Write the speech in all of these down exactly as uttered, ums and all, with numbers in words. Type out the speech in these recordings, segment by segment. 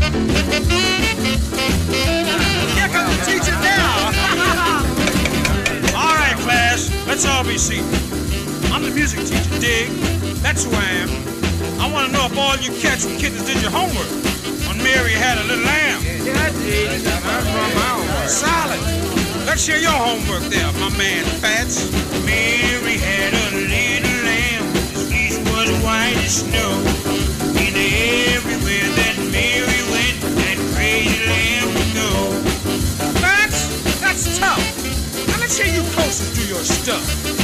Here comes the teacher now. All right, class, let's all be seated. I'm the music teacher, dig? That's who I am. I want to know if all you cats and kittens did your homework on Mary Had a Little Lamb. Yeah, I did. I'm from my homework. Solid. Let's hear your homework there, my man Fats. Mary had a little lamb. His fleece was white as snow. And everywhere that Mary went, that crazy lamb would go. Fats, that's tough. Now let's hear you coaches do your stuff.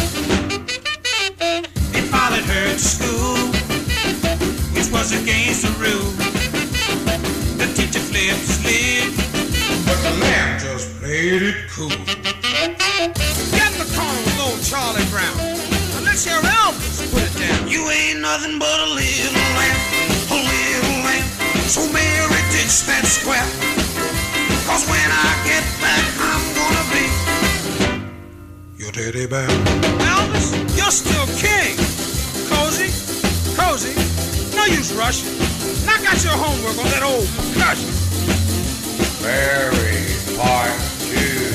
They followed her to school, which was against the rule. The teacher flipped his lid, but the lamb just played it cool. Get in the corner with old Charlie Brown. Now let's hear Elvis put it down. You ain't nothing but a little lamb, a little lamb. So Mary ditch that square, cause when I get back I'm gonna be your teddy bear. Elvis, you're still king. Cozy, Cozy, no use rushing. Knock out your homework on that old percussion. Mary, part two.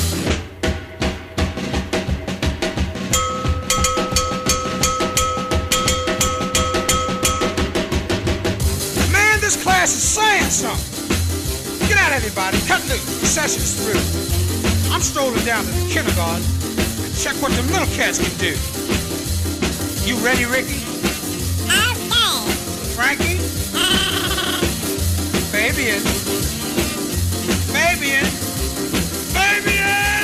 Man, this class is saying something. Get out, everybody. Cut loose. The session's through. I'm strolling down to the kindergarten and check what the little cats can do. You ready, Ricky? Okay. Frankie? Fabian? Fabian? Fabian!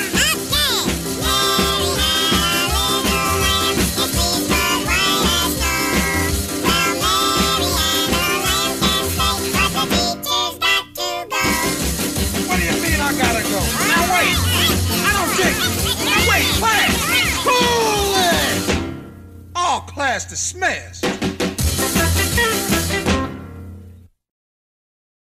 What do you mean I gotta go? Now wait! I don't dig it! Now wait, class! Cool it! All class dismissed.